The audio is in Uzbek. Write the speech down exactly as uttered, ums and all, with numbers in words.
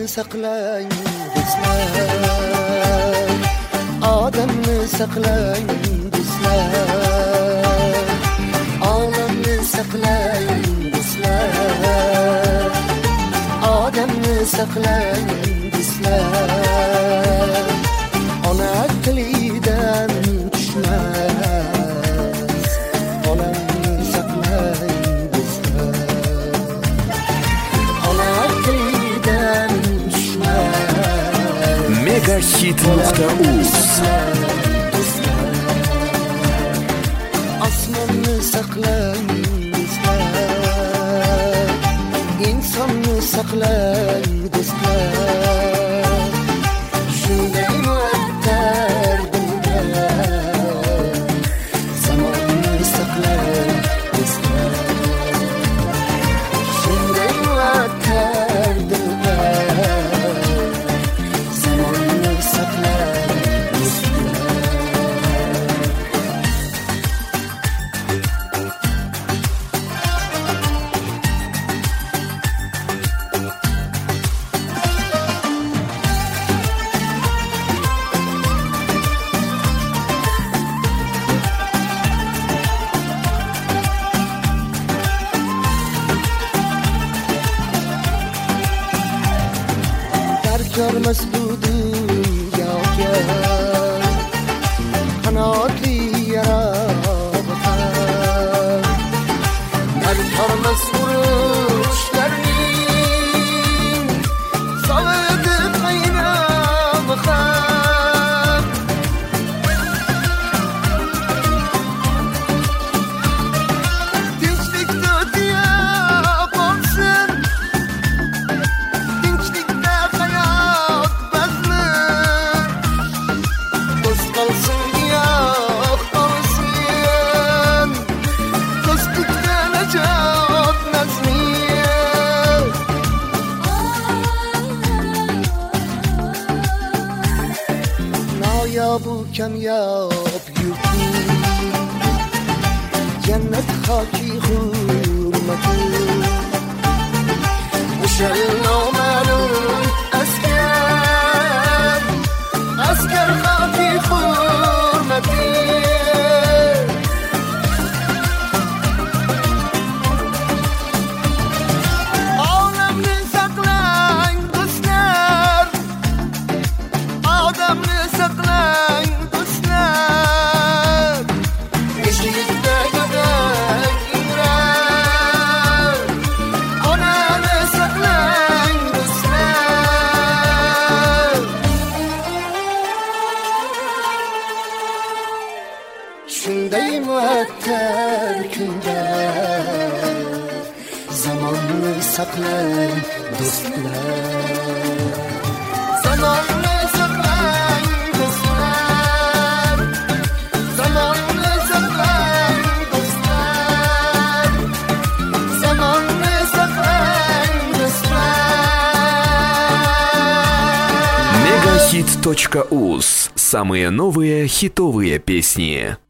saqlang do'stlar, odamni saqlang do'stlar, olamni saqlang do'stlar, odamni saqlang do'stlar, ona tilidan tushmas, olamni saqlang do'stlar, ona tilidan tushmas. Megahit nuqta uz Osmonni saqlang do'stlar, insonni saqlang do'stlar, shunday muattar dillar, zamonni saqlang do'stlar, shunday muattar dillar, zamonni saqlang do'stlar. Görmez bu dünyaya kanatlı yaradan, der görmez vuruşlarının salıdı kaynağımdan. Dinçlik dünya olsun, dinçlikte hayat bezmiş, dost kalsın yok olsun, dostlukta necat nezmiyet. Nayab-ı kamyab yurtum, cennet haki hürmeti, Uşal namalum asker, asker haki hürmeti. Olamni saqlang do'stlar, odamni saqlang do'stlar, eshikda go'dak ingrar, onani saqlang do'stlar, shunday muattar kunda, zamonni saqlang do'stlar, zamonni saqlang do'stlar, zamonni saqlang do'stlar, zamonni saqlang do'stlar. Megahit точка уз. Самые новые хитовые песни.